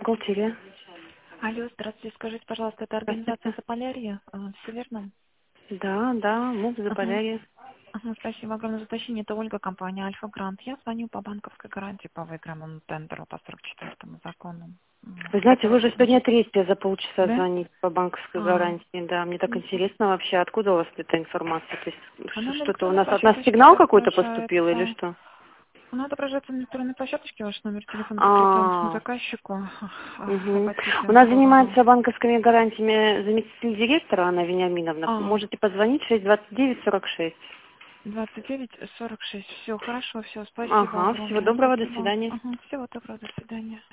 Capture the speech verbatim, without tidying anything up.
Бухгалтерия. Алло, здравствуйте. Скажите, пожалуйста, это организация Здравствуйте. Заполярье, э, все верно? Да, да, МУП Ага. Заполярье. Ага, спасибо огромное за уточнение. Это Ольга, компания Альфа Грант. Я звоню по банковской гарантии по выигранному тендеру по сорок четвёртому закону. М, Вы знаете, вы Хотела... уже Мгм. сегодня третья за полчаса Да? звонить по банковской А, гарантии. Да, мне так м, интересно вообще, откуда у вас эта информация? То есть она ш- на что-то у электронной нас от нас площадочке сигнал какой-то поступил или отображается. что? Она отображается на электронной площадочке. Ваш номер телефона прикреплен к А, заказчику. А, угу. У Апатиты. нас Ага. занимается банковскими гарантиями заместитель директора Анна Вениаминовна. А, Можете позвонить шесть двадцать девять сорок шесть. двадцать девять сорок шесть. Все, хорошо, все. Спасибо Ага, всего огромное. доброго, до Спасибо. свидания. Ага, всего доброго. До свидания.